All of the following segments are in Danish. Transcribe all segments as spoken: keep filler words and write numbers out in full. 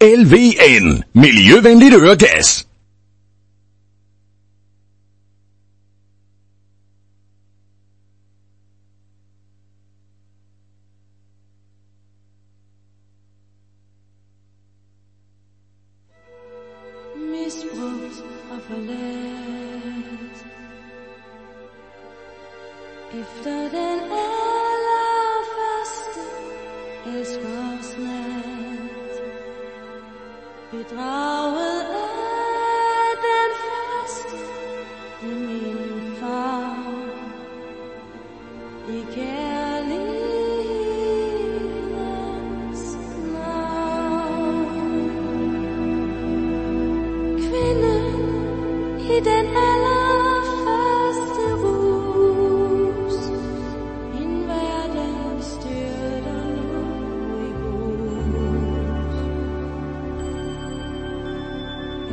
L V N. Miljøvenligt øregas. Misbrugt og forladt. Efter den allerførste elskovsnat, bedraget af den første i min favn, i kærlighedens navn. Kvinden i den allerførste rus, min verden styrter nu i grus.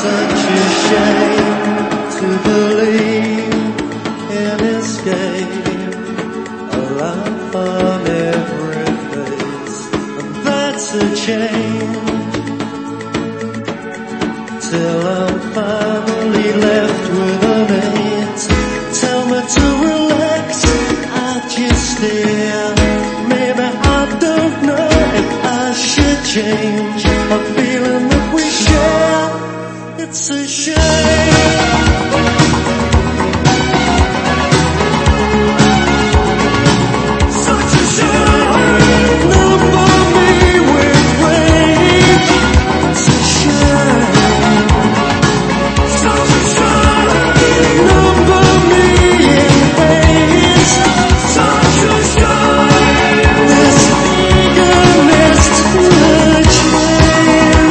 such a shame to believe in escape, a laugh on every face, and that's a change, till I'm finally left with an eight. Tell me to relax, I just stare. Maybe I don't know if I should change a feeling that we share. It's a shame. Such a shame. Number me with rage. It's a shame. Such a shame. Number me in haste. Such a shame. This eagerness to change.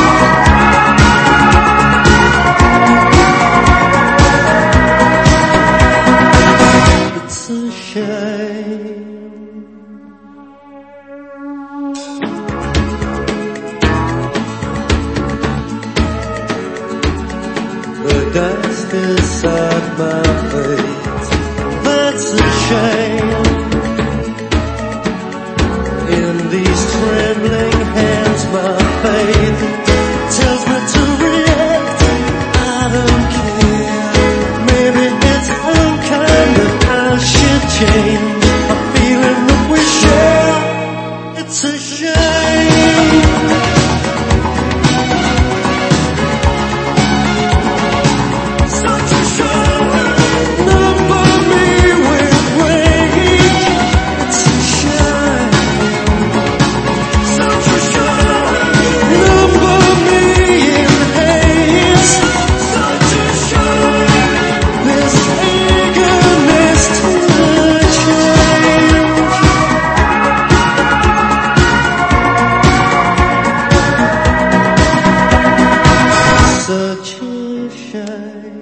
It's a shame. The dust inside my face, that's a shame. In these trembling hands my faith tells me to react. I don't care. Maybe it's unkind that I should change a feeling that we share. It's a shame. Such a shame. Number me with rage. It's a shame. Such a shame. Number me in haste. Such a shame. This eagerness to change. Such a shame.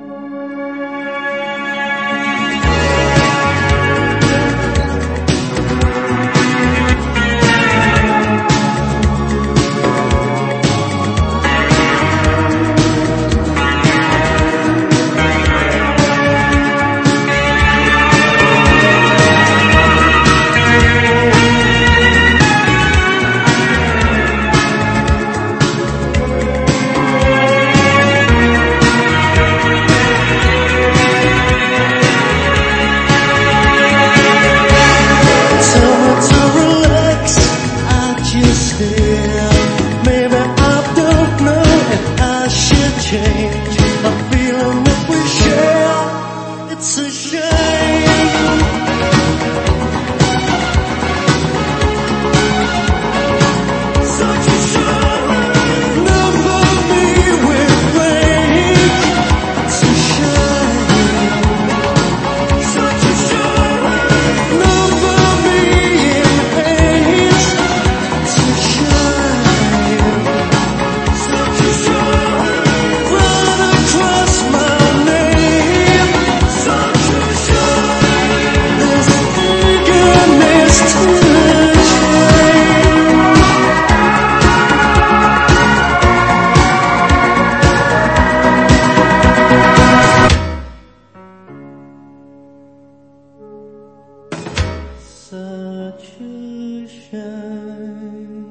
Tell me to relax, I just stare. Maybe I don't know if I should change a feeling that we share. It's a shame. Such a shame. Number me with rage. It's a shame. Such a shame. Number me in haste. It's a shame. Such a shame. Run across my name. Such a shame. This eagerness to change. Such a shame.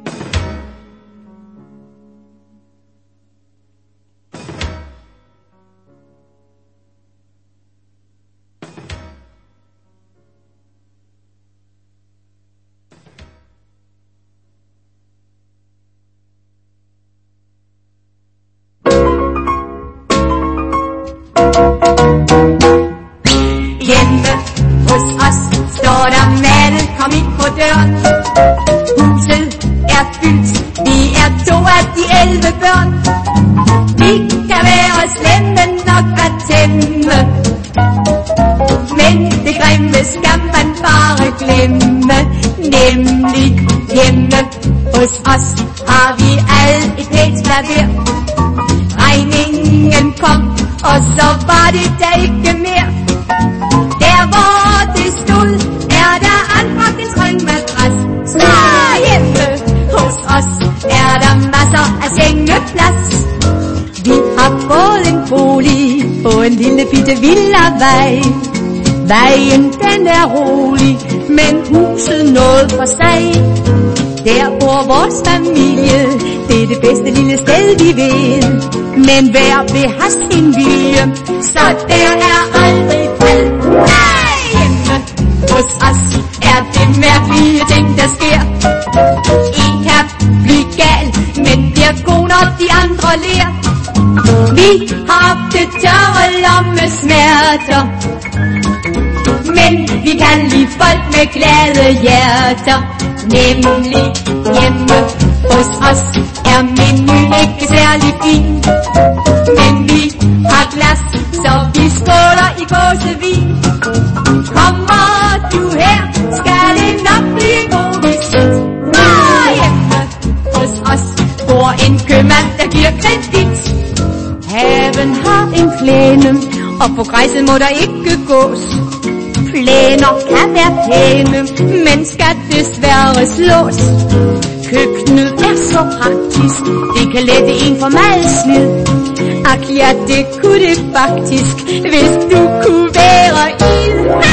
Hjemme hos os står der malet, kom ind på døren. Huset er fyldt, vi er to af de elleve børn. Vi kan være slemme nok at tæmme, men det grimme skal man bare glemme. Nemlig hjemme hos os har vi alt et pænt klaver. Regningen kom, og så var det da ikke mere. Der hvor det stod, er der anbragt en strømmadras. Så hjemme hos os er der masser af sengeplads. Vi har fået en bolig på en lille bitte villavej. Vejen den er rolig, men huset noget for sig. Der bor vores familie, det er det bedste lille sted vi ved. Men hver vil have sin vilje, så der er aldrig fred. Nej, hjemme hos os er det mærkelige ting der sker. En kan blive gal, men bliver god når de andre ler. Vi har det tørre lommesmerter, men vi kan lide folk med glade hjerter. Nemlig hjemme hos os er menuen ikke særlig fin, men vi har glas, så vi skåler i gåsevin. Kommer du her, skal det nok blive en god visit. Og hjemme hos os bor en købmand, der giver kredit. Haven har en plæne, og på græsset må der ikke gås. Plæner kan være pæne, men skal desværre slås. Køkkenet er så praktisk, det kan lette en for meget slid. Ak ja, det kunne det faktisk, hvis du kunne være i.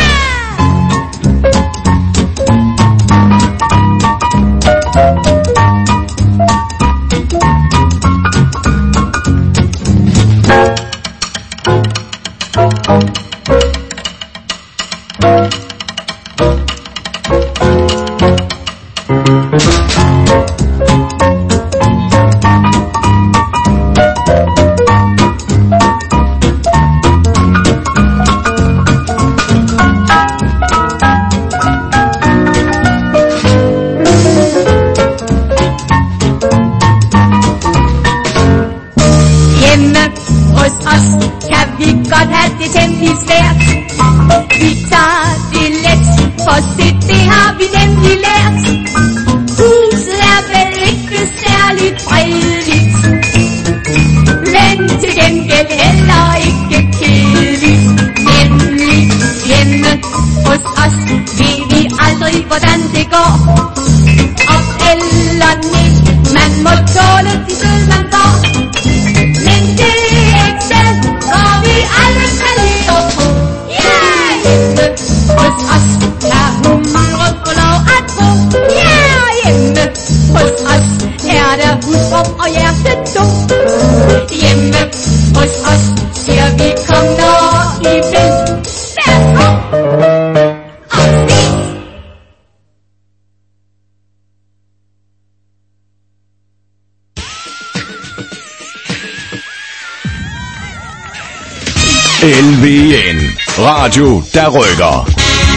L V N. Radio, der rykker.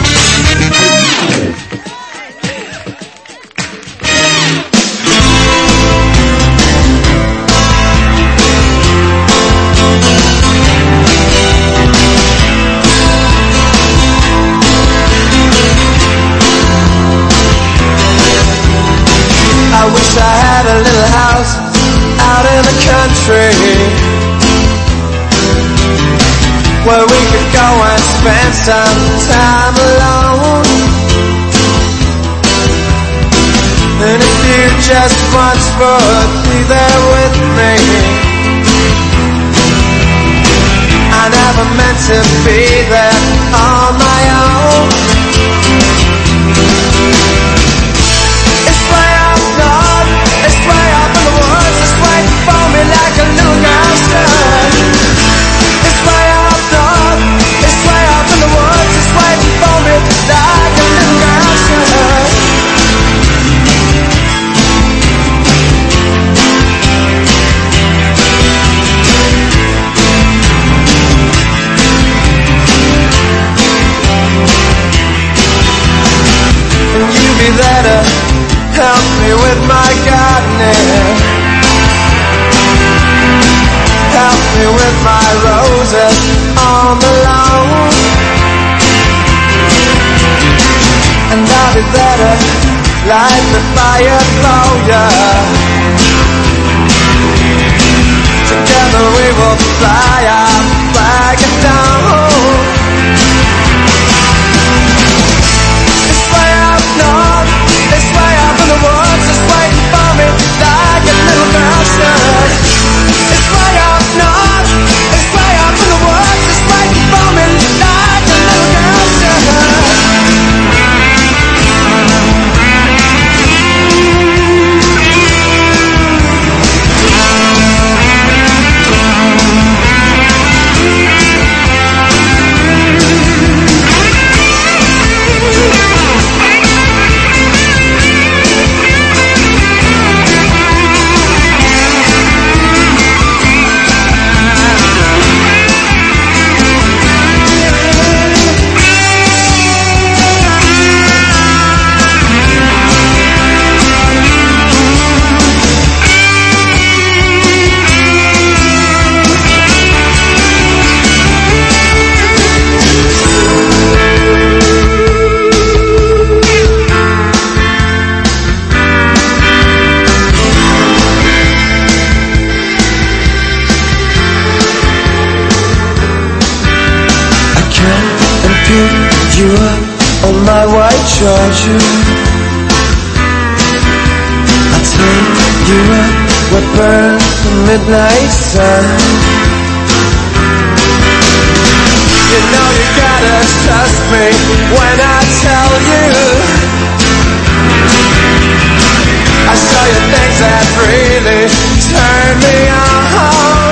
I wish I had a little house out in the country where we could go and spend some time alone. And if you just once would be there with me, I never meant to be there on my own. It's way up north, it's way up in the woods, it's waiting for me like a little girl should. It's way up north, it's way up in the woods, it's waiting for me like a little girl should. And you be there to help me with my gardening, help me with my roses on the lawn. And I'll be there to light the fire for ya. Together we will fly our flag down. It's way up north, it's way up in the woods, it's waiting for me like a little girl should. It's way up north. Georgia. I'll take you up where burns the midnight sun. You know you gotta trust me when I tell you I show you things that really turn me on.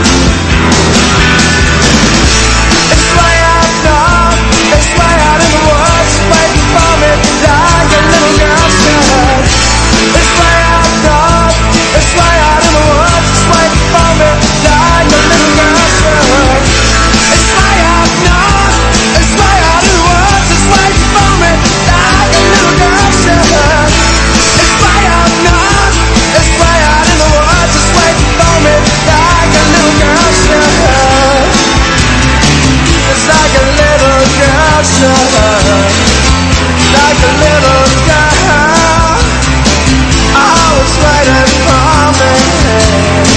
It's way out north, it's way out in the woods, waiting for me to die, your little girl should. It's way out north, it's way out in the woods, it's waiting for me to die, your little girl should. It's way out north, it's way out in the woods, it's waiting for me to die, your little girl should. It's way out north, it's way out in the woods, it's waiting for me to die, your little girl should. It's like a little girl should. Like a little girl, always waiting for me.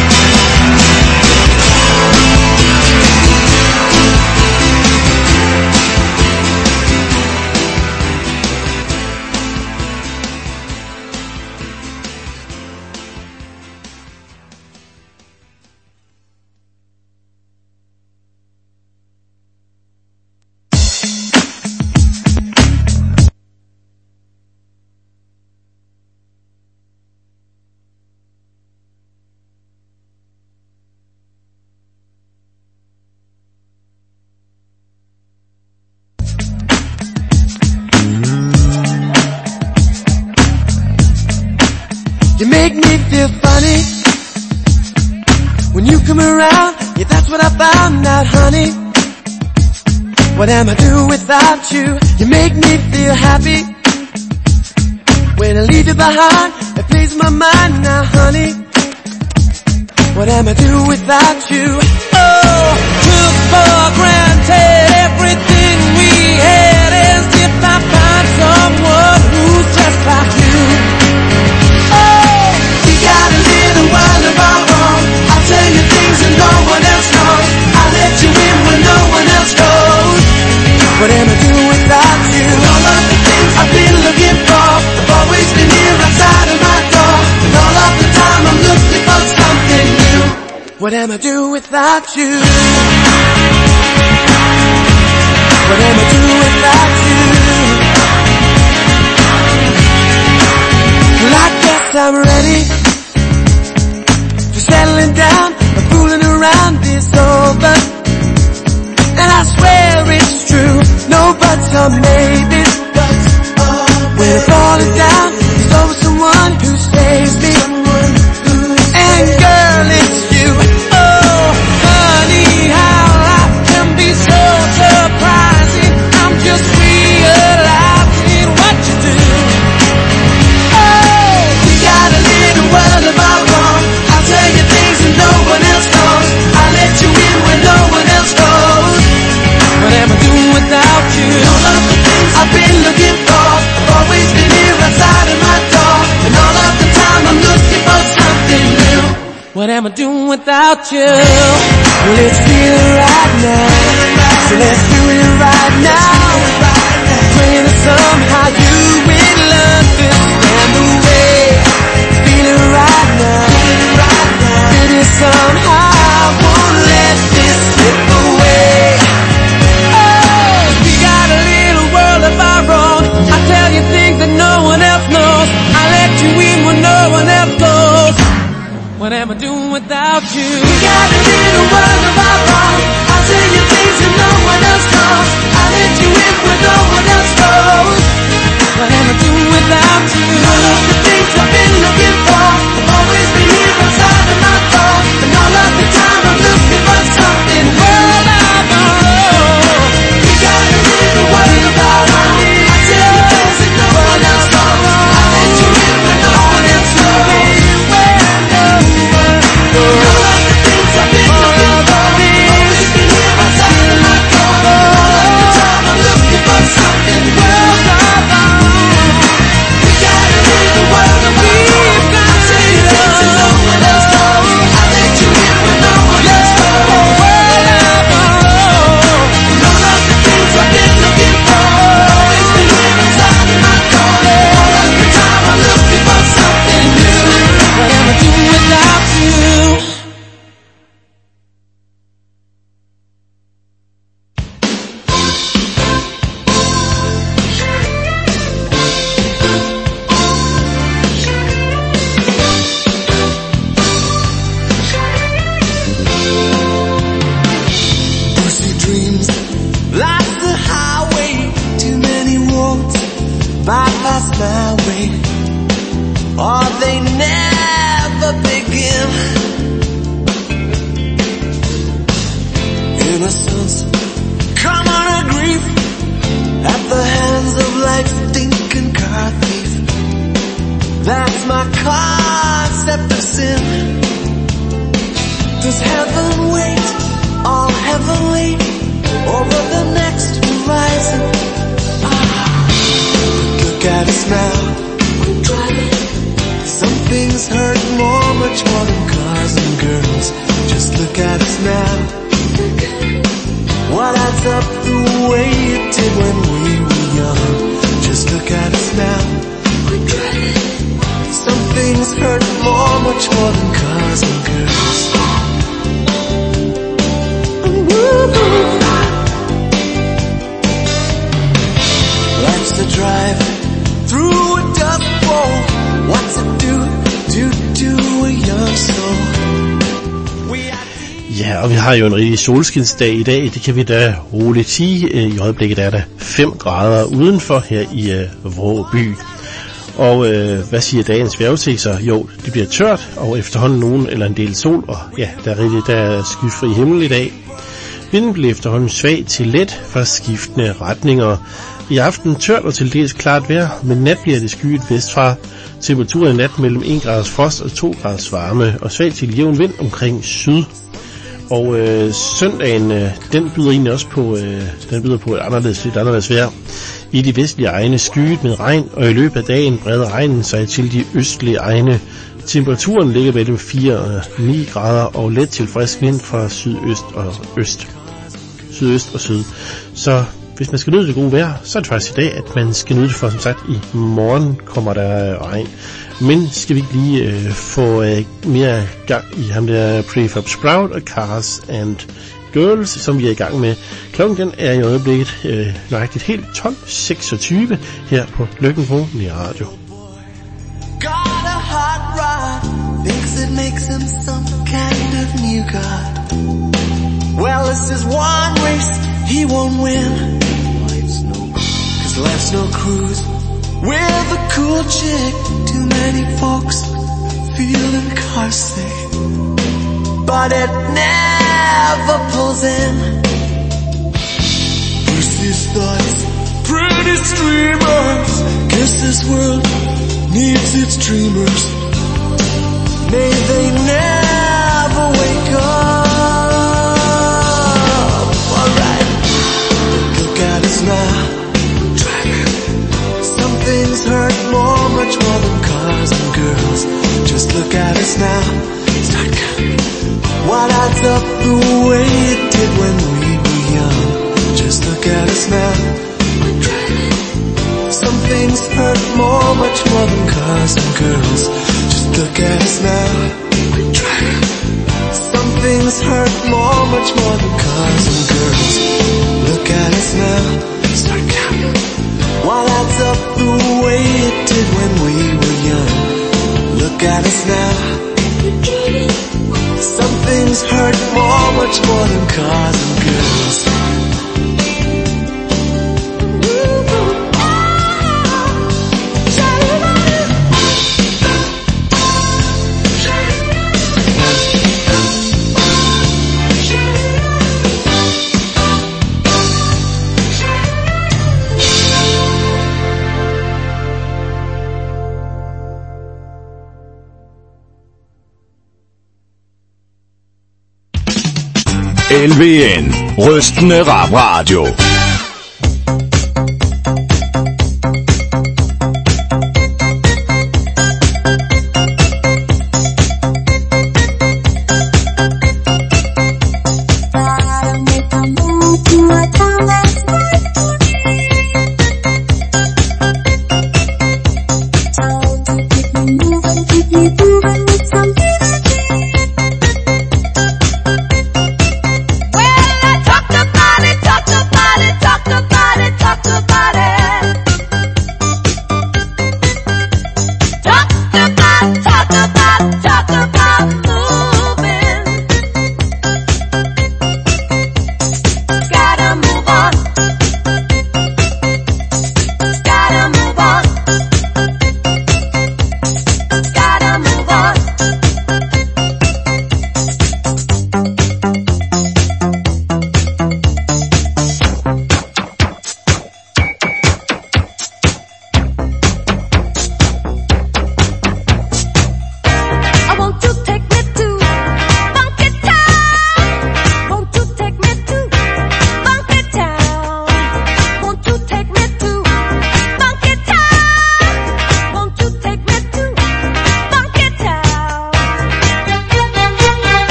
You make me feel funny when you come around. Yeah, that's what I found out, honey. What am I do without you? You make me feel happy when I leave you behind. It plays my mind now, honey. What am I do without you? Oh, took for granted everything we had, as if I find someone who's just like you. Got a little while of our own. I'll tell you things that no one else knows. I'll let you in when no one else goes. What am I doing without you? All of the things I've been looking for have always been here outside of my door. And all of the time I'm looking for something new. What am I doing without you? What am I doing without you? Well, I guess I'm ready. Settling down, the fooling around is over. And I swear it's true, no buts or maybes. When I'm falling down, there's always someone who saves me. And girl, it's you. Oh, honey, how life can be so surprising. I'm just realizing what you do. Oh, we got a little world of our own. Tell you things that no one else knows. I'll let you in when no one else goes. What am I doing without you? All of the things I've been looking for have always been here outside of my door. And all of the time I'm looking for something new. What am I doing without you? Well, let's feel it right now. So let's do it right now. Praying that somehow you will understand the way. Feel it right now. Maybe somehow won't let this slip away. Oh, we got a little world of our own. I tell you things that no one else knows. I let you in when no one else goes. What am I doing without you? We got a little world of our own. I tell you things that no one else knows. I let you in when no one else goes. What am I doing without you? All of the things I've been looking for have always been here outside of my door. And all of the time I'm looking for something world of our own. We got a little world of our own. I tell you things that no one else knows. I let you in when no one else knows. And all of the things I've been looking for have always been here outside of my door. And all of the time I'm looking for something world of our own. We got a little never begin. Innocence, common grief, at the hands of life's stinking car thief. That's my concept of sin. Does heaven wait, all heavenly, over the next horizon? Ah, look at us now, we're driving. Some things hurt more, much more than cars and girls. Just look at us now. What adds up the way it did when we were young? Just look at us now. We're driving. Some things hurt more, much more than cars and girls. Life's a drive through a dust bowl. What's it do, do, do a young soul? Ja, og vi har jo en rigtig solskinsdag i dag, det kan vi da roligt sige. I øjeblikket er der fem grader udenfor her i uh, Vrå by. Og øh, hvad siger dagens vejrudsigter? Jo, det bliver tørt, og efterhånden nogen eller en del sol, og ja, der er rigtig der er skyfri himmel i dag. Vinden bliver efterhånden svag til let fra skiftende retninger. I aften tørt og til dels klart vejr, men nat bliver det skyet vestfra. Temperaturen i nat mellem en graders frost og to graders varme, og svag til jævn vind omkring syd. Og øh, søndagen, øh, den byder egentlig også på, øh, den byder på et anderledes, lidt anderledes vejr. I de vestlige egne skyet med regn, og i løbet af dagen breder regnen sig til de østlige egne. Temperaturen ligger mellem fire og ni grader, og let til frisk vind fra sydøst og øst. Sydøst og syd. Så hvis man skal nyde det gode vejr, så er det faktisk i dag, at man skal nyde det, for som sagt i morgen kommer der regn. Men skal vi ikke lige øh, få øh, mere gang i ham der Prefab Sprout og Cars and Girls, som vi er i gang med. Klokken den er i øjeblikket øh, nøjagtigt helt tolv seksogtyve her på Lykken på Nærradio. Got a hot rod, thinks it makes him some kind of new god. Well, this is one race he won't win. Life's no, cause life's no cruise with a cool chick. Too many folks feeling car sick, but it never pulls in. Lucy's thoughts, pretty streamers. Guess this world needs its dreamers. May they never wake up. Alright, look at us now. Some things hurt more, much more than cars and girls. Just look at us now. Start counting. What adds up the way it did when we were young? Just look at us now. We're driving. Some things hurt more, much more than cars and girls. Just look at us now. We're driving. Some things hurt more, much more than cars and girls. Look at us now. Start counting. What adds up the way it did when we were young? Look at us now. We're driving. Some things hurt more, much more than cars and girls. L V N, rystende rap radio. Well, I talked about it, talked about it.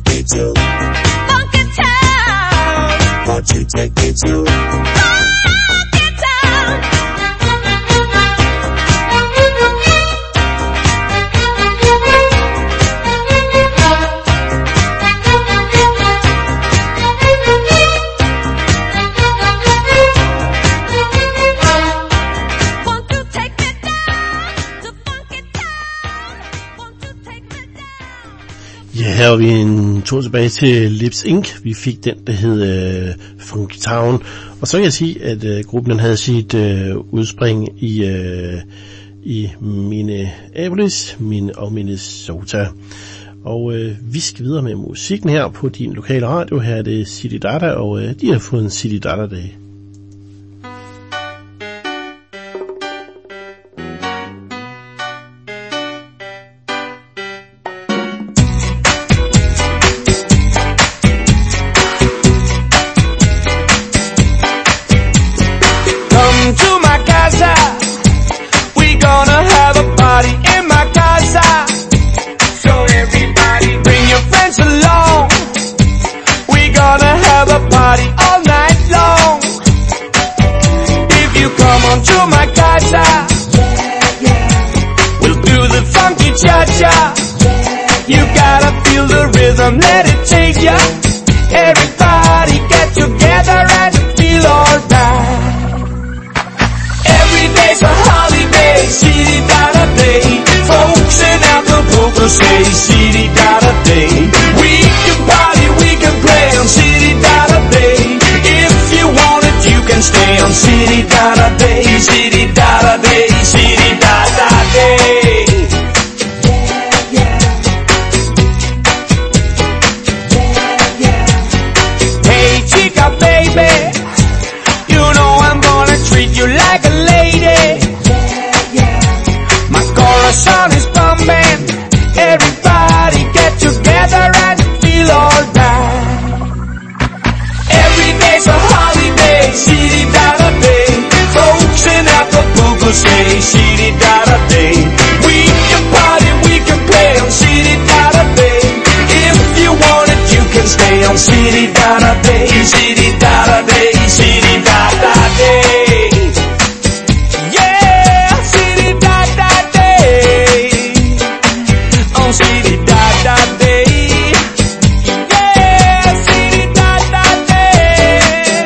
take me to? Funky town. Won't you take me to? Funky town. Won't you take me down to funky town? Won't you take me down? Ja, her er vi en tur tilbage til Lips Incorporated. Vi fik den, der hed uh, Funky Town. Og så kan jeg sige, at uh, gruppen den havde sit uh, udspring i, uh, i Minneapolis min, og Minnesota. Og uh, vi skal videre med musikken her på din lokale radio. Her er det City Dada, og uh, de har fået en City Dada Day. Come to my casa. We gonna have a party in my casa. So everybody bring your friends along. We gonna have a party all night long. If you come on to my casa, we'll do the funky cha-cha. You gotta feel the rhythm, let it take ya. Everybody get together and feel alright. Every day's a holiday, City Dada Day. Folks in Acapulco say City Dada Day. We can party, we can play on City Dada Day. If you want it, you can stay on City Dada Day. City Dada Day, City Dada Day. Hey chica baby, you know I'm gonna treat you like a lady. My corazon is pumping. Everybody get together and feel alright. Every day's a holiday, City Dada Day. Folks in Acapulco say City Dada Day. We can party, we can play on City Dada Day. If you want it, you can stay on City Dada Day. City Dada Day, City Dada Day. Yeah, City Dada Day. On City Dada Day. Yeah, City Dada Day.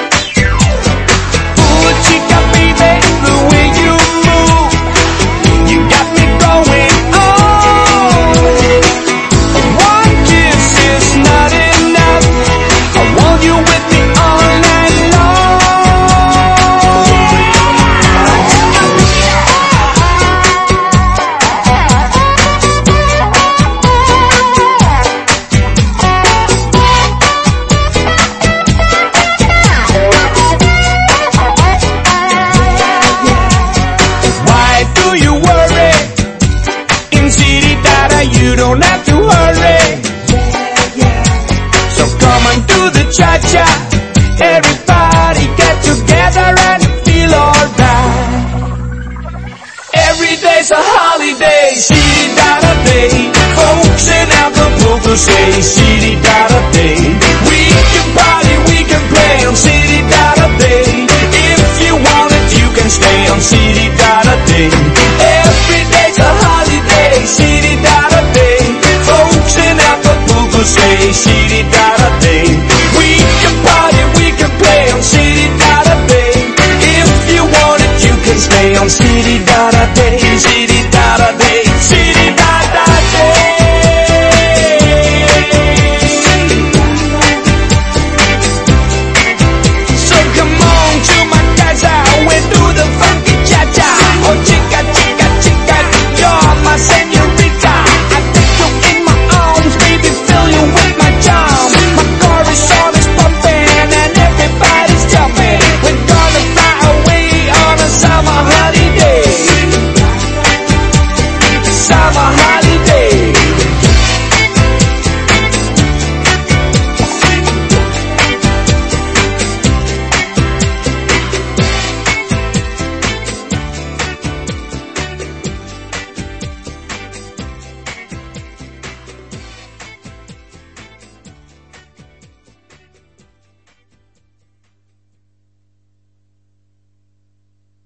Ooh, chica baby, the way you move, you got me going on. One kiss is not enough. I want you with me all night long. Why do you worry? In City Dada you don't have to hurry. So come and do the cha-cha. Everybody get together and feel alright. Every day's a holiday, City Dada Day. Folks in Acapulco say City Dada Day. We can party, we can play on City Dada Day. If you want it, you can stay on City Dada Day. Every day's a holiday, City Dada Day. Folks in Acapulco say City Dada Day. We can party, we can play on City Dada Day. If you want it, you can stay on City Dada Day. City Dada Day, City Dada Day. So come on to my casa, we do the funky cha-cha. Oh chica, chica, chica, you're my señorita. I take you in my arms, baby, fill you with my charm. My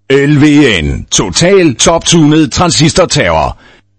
L V N. Total top-tunet transistor-terror.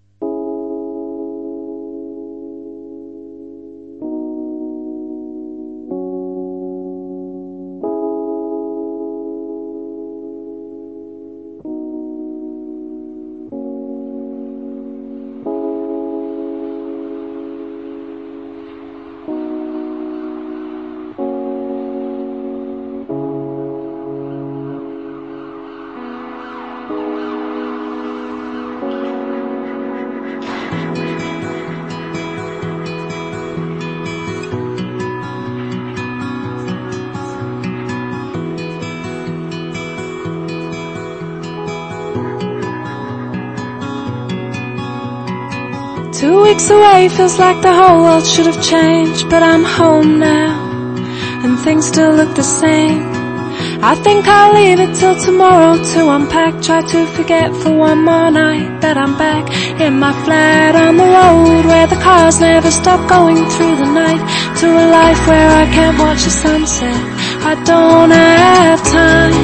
Two weeks away feels like the whole world should have changed, but I'm home now, and things still look the same. I think I'll leave it till tomorrow to unpack, try to forget for one more night that I'm back in my flat on the road where the cars never stop going through the night, to a life where I can't watch the sunset. I don't have time,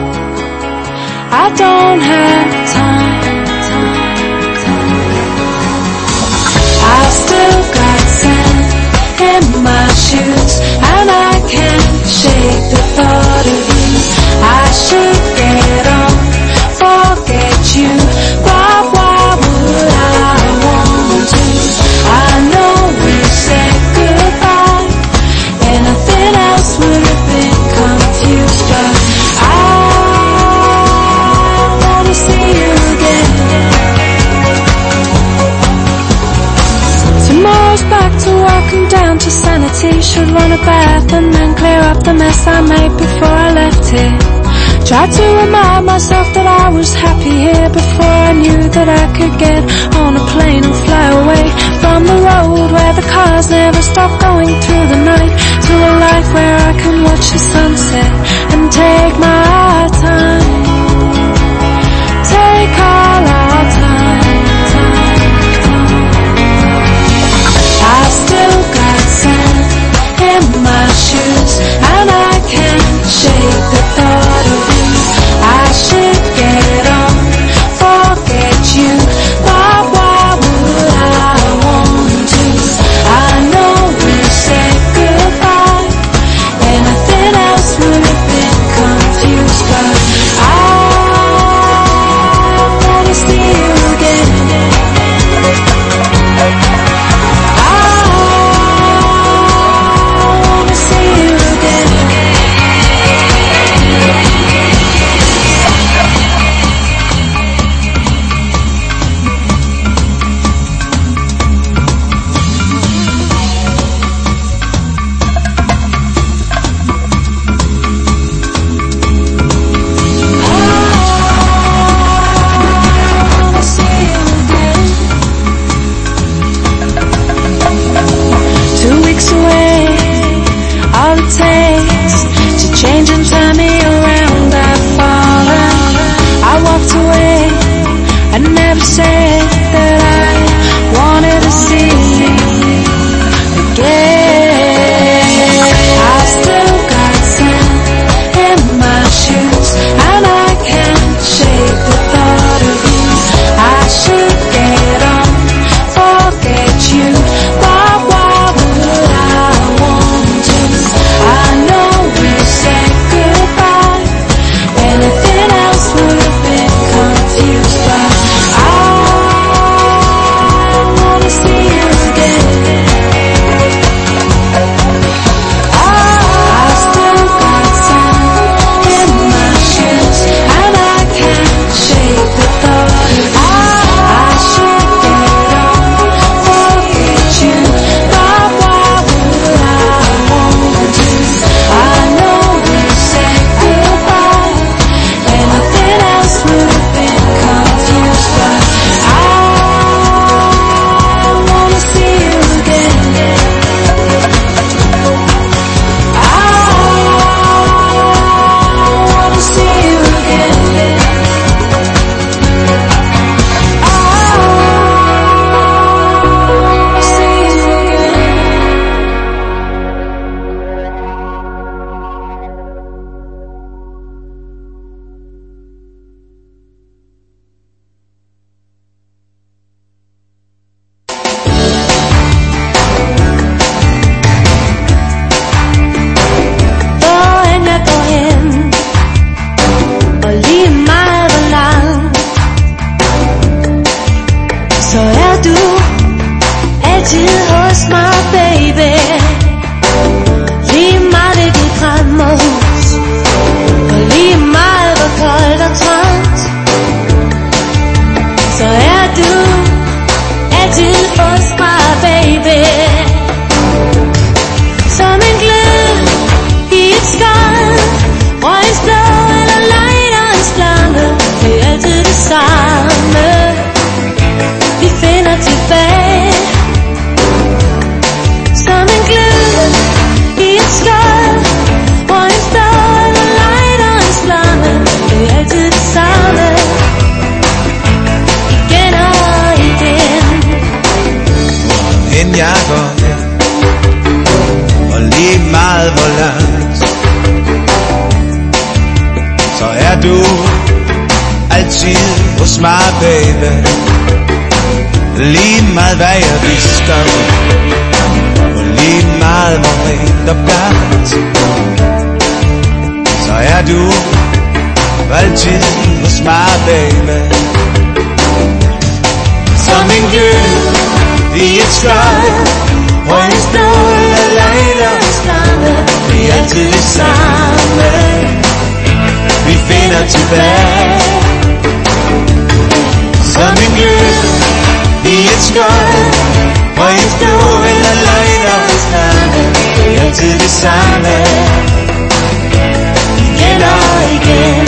I don't have time. I've still got sand in my shoes, and I can't shake the thought of you. I should get on, forget you, but why would I want to? I know we said goodbye, anything else would have been confused, but I wanna see you again. Tomorrow's back to work and down to sanity. Should run a bath and then clear up the mess I made before I left here. Tried to remind myself that I was happy here before I knew that I could get on a plane and fly away from the road where the cars never stop going through the night, to a life where I can watch the sunset and take my time, take all our time. I've still got sand in my shoes, and I can't shake the thought of you. I should get on, forget you, but why would I want to? I know we said goodbye, anything else would have been confused, but I wanna see you again. Change and turn me around, I've fallen. I walked away, I never said that I wanted to see you again. I've still got sand in my shoes, and I can't shake the thought of you. I should get on, forget you, but why would I want to? I know we said goodbye, anything else would have been confused, but I meget hvor langt, så er du altid hos mig, baby. Lige meget hvad jeg visker, og lige meget hvor rent og blankt, så er du altid hos mig, baby. Som en glød i et skøj, hvor en stål af light og flamme, vi er altid det samme, vi finder tilbage. Som en glød i et skøj, hvor en stål af light og flamme, vi er altid det samme, igen og igen.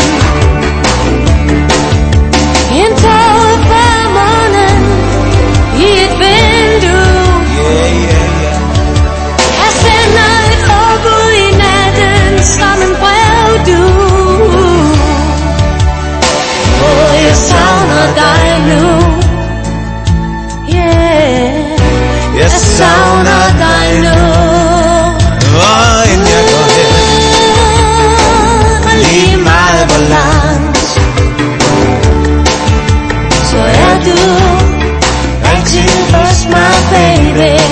En tåge fra månen i et vindue. Yeah, yeah, yeah. Jeg sender et håb ud i natten som en brevdu. Hvor jeg savner dig nu. Yeah, Jeg savner dig nu, hvor end jeg går hen, og lige meget hvor langt, så er du altid hos mig, baby.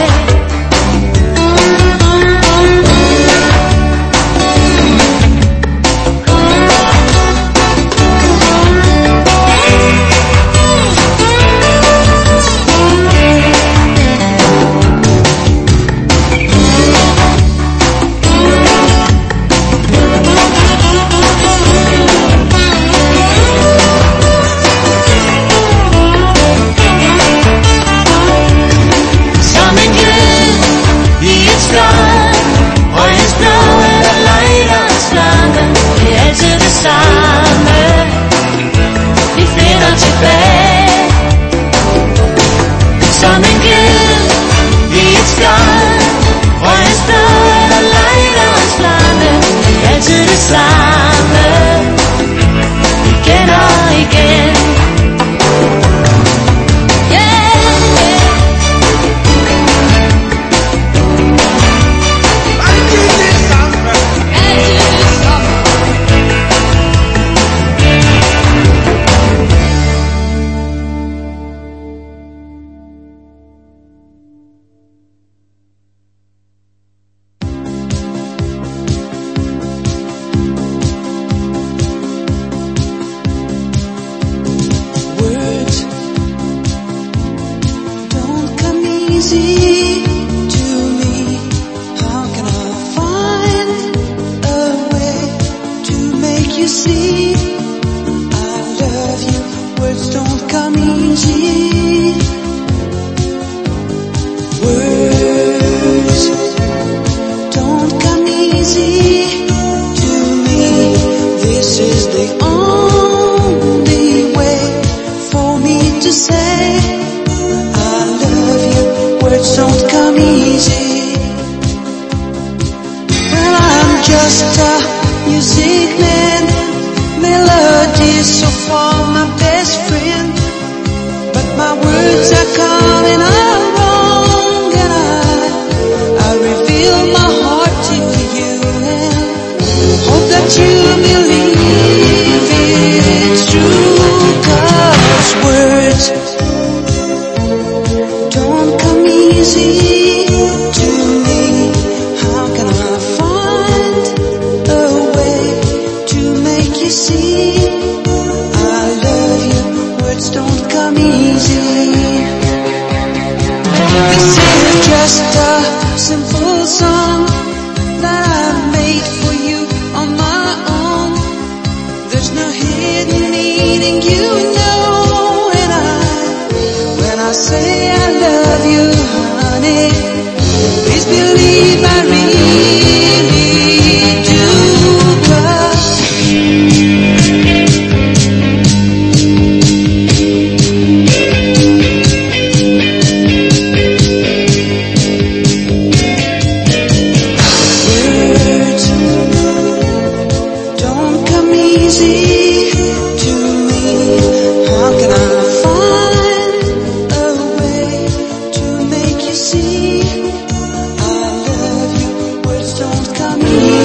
See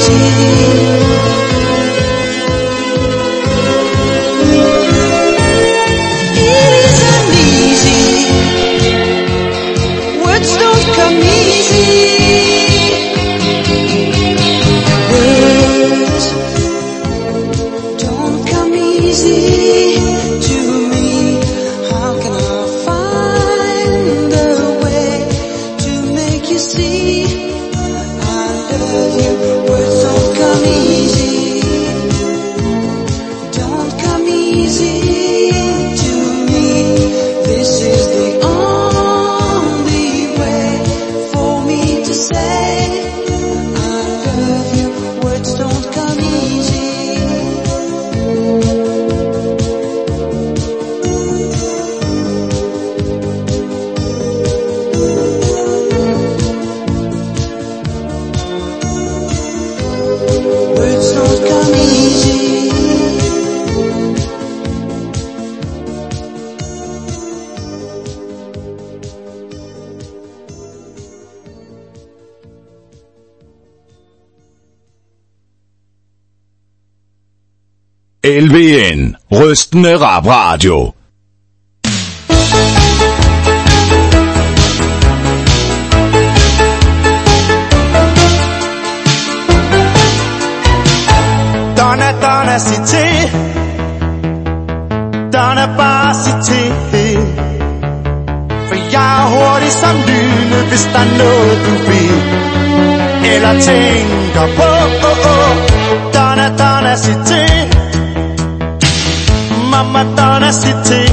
L V N, rystende rap radio. Donna, Donna, sig til. Donna, bare sig til. For jeg er hurtig som lynet, hvis der er noget du vil eller tænker på. Oh, oh. Donna, Donna, sig til. Mamma, Donna, sig til.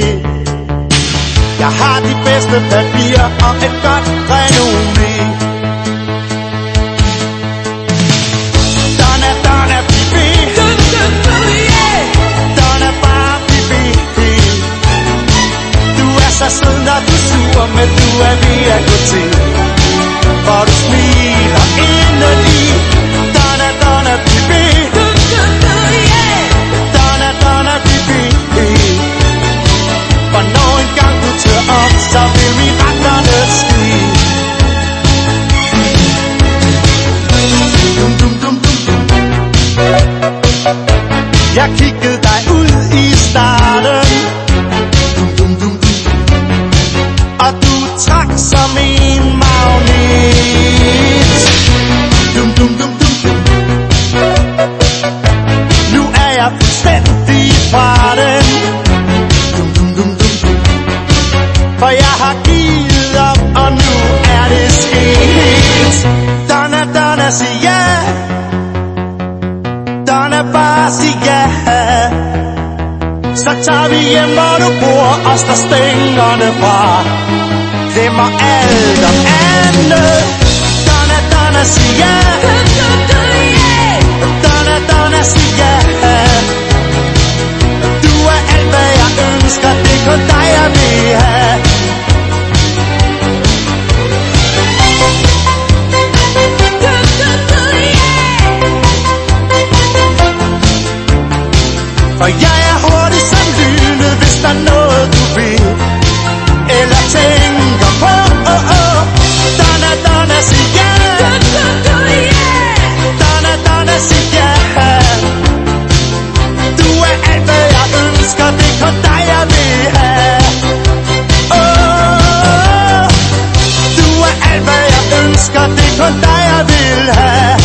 Jeg har de bedste papirer og et godt renommé. Donna, Donna, bibi. Donna, bare bibi. Du er så sød, når du er sur, men du er ved at gå til. For du smiler inderlig. Donna, Donna, bibi. Donna, Donna, bibi. For når en gang du tør op, så vil miraklerne ske. Dum, dum, dum, dum, dum. Jeg kiggede dig ud i starten. Dum, dum, dum, dum. Og du trak som en magnet. Dum, dum, dum, dum, dum. Nu er jeg fuldstændig fra den. Dum, dum, dum, dum, dum. For jeg har givet op, og nu er det sket. Donna, Donna, sig ja. Donna, bare sig ja. Så tager vi hjem, hvor du bor, og står stængerne fra. Glemmer alt om andet. Donna, Donna, sig ja. Donna, Donna, sig ja. Du er alt, hvad jeg ønsker, det er kun dig, jeg vil have. For jeg er hurtig som lynet, hvis der er noget du vil eller tænker på. Oh, oh. Donna, Donna, sig ja. Donna, Donna, sig ja. Du er alt, hvad jeg ønsker, det er kun dig, jeg vil have. Oh, du er alt, hvad jeg ønsker, det er kun dig, jeg vil have.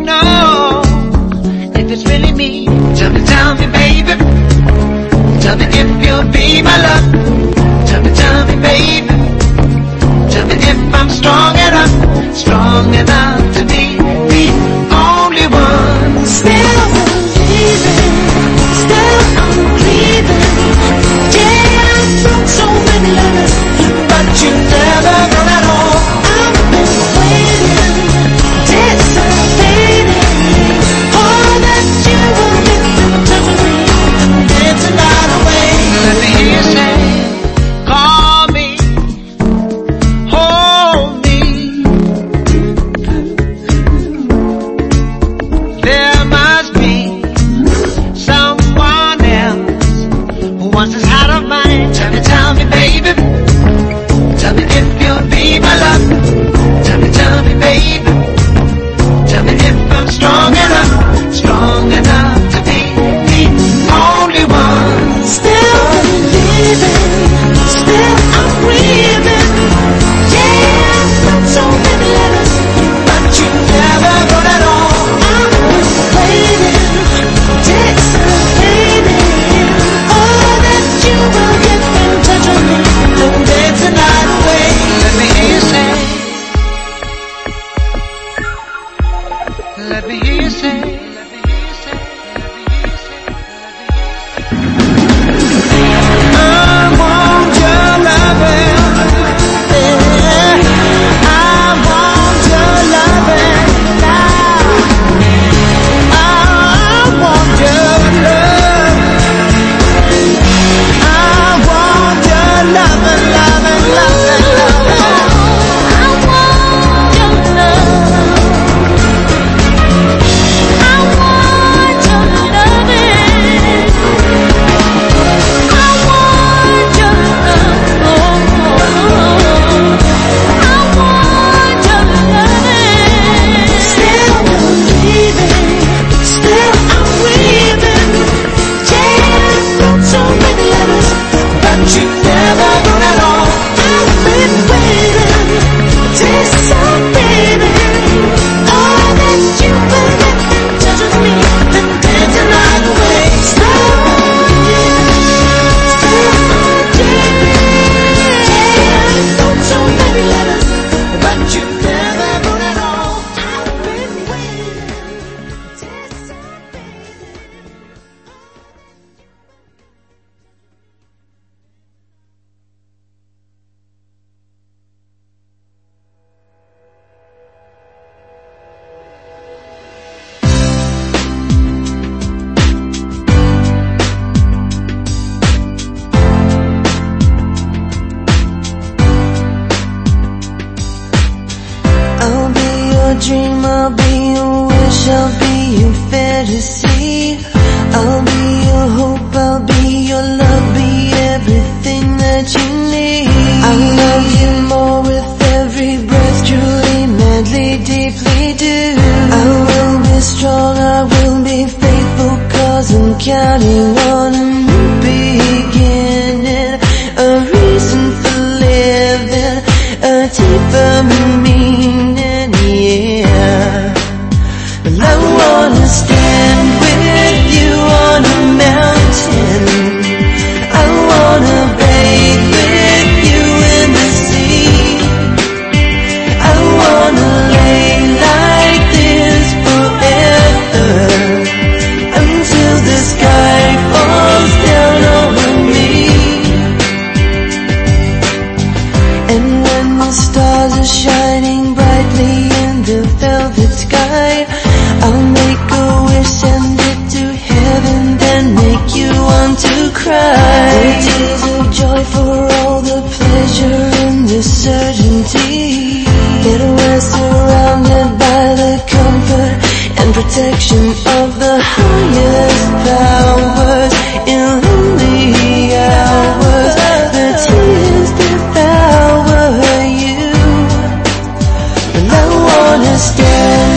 know if it's really me. Tell me, tell me, baby. Tell me if you'll be my love. Tell me, tell me, baby. Tell me if I'm strong enough, strong enough to be the only one. Still believing, still I'm breathing. Yeah, I wrote so many letters, but you never got at all. I've been waiting, anticipating all that you will get in touch with me and dance the night away. Let me hear you say, call me, hold me. There must be someone else who wants this heart of mine. Tell me, tell me, baby. Tell me if you'll be my love. Tell me, tell me, baby. Tell me if I'm strong enough, strong enough to be the only one. Still believing, still I'm breathing. Yeah, I wrote so many letters, but you never got at all. I've been waiting, anticipating all that you will get in touch with me and dance the night away. Let me hear you say. Let me hear you say. Let me hear you say. Let me hear you say. I want your loving. Yeah. I want your loving now. I want your love. I want your loving, loving, loving, loving. I want your love. I want your loving. I want your love. I want your loving. Still believing, still I'm breathing. Yeah, I wrote so many letters, but you never got at all. I've been waiting, anticipating all that you will get in touch with me and dance the night away. Still believing, still I'm dreaming. Yeah, I wrote so many letters, but you never got at all. I've been waiting, anticipating. I'll be your dream, I'll be your wish, I'll be your fantasy. I'll be your hope, I'll be your love, be everything that you need. I'll love you more with every breath, truly, madly, deeply do. I will be strong, I will be faithful, cause I'm counting on a new beginning, a reason for living, a deeper meaning, yeah. Well, I wanna stand with you on a mountain. I wanna bathe with you in the sea. I wanna lay like this forever until the sky falls down over me. And when the stars are shining brightly in the velvet sky, I'll make a wish, send it to heaven, then make you want to cry. The tears of joy for all the pleasure and the certainty that we're surrounded by the comfort and protection of the highest powers. In lonely hours, the tears devour you. And I wanna stand